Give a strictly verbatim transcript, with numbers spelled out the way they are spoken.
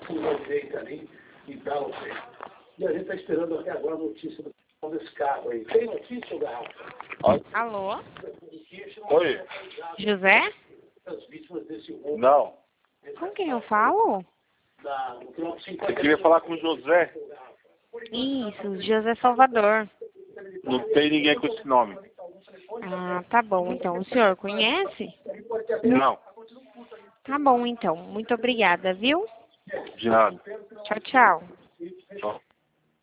fuga direita ali e tal. E a gente está esperando até agora a notícia desse carro aí. Tem notícia, ou Garrafa? Alô? Oi? José? As vítimas desse roubo. Não. Com quem eu falo? Da, no quilômetro cinquenta. Eu queria falar com o José. Isso, José Salvador. Não tem ninguém com esse nome. Ah, tá bom, então. O senhor conhece? Não. Tá bom, então. Muito obrigada, viu? De nada. Tchau, tchau.